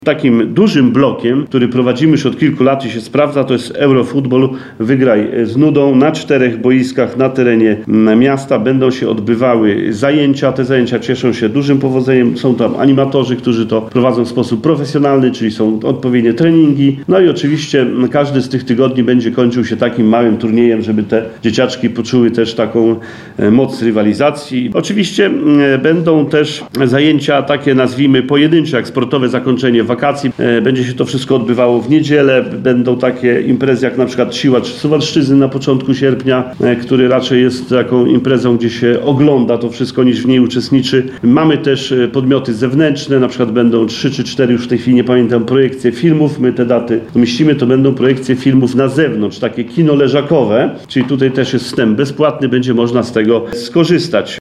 Takim dużym blokiem, który prowadzimy już od kilku lat i się sprawdza, to jest Eurofutbol Wygraj z nudą. Na 4 boiskach na terenie miasta będą się odbywały zajęcia. Te zajęcia cieszą się dużym powodzeniem. Są tam animatorzy, którzy to prowadzą w sposób profesjonalny, czyli są odpowiednie treningi. No i oczywiście każdy z tych tygodni będzie kończył się takim małym turniejem, żeby te dzieciaczki poczuły też taką moc rywalizacji. Oczywiście będą też zajęcia takie, nazwijmy, pojedyncze, jak sportowe zakończenie wakacji. Będzie się to wszystko odbywało w niedzielę. Będą takie imprezy jak na przykład Siłacz Suwalszczyzny na początku sierpnia, który raczej jest taką imprezą, gdzie się ogląda to wszystko, niż w niej uczestniczy. Mamy też podmioty zewnętrzne, na przykład będą 3 czy 4, już w tej chwili nie pamiętam, projekcje filmów. My te daty umieścimy, to będą projekcje filmów na zewnątrz, takie kino leżakowe, czyli tutaj też jest wstęp bezpłatny, będzie można z tego skorzystać.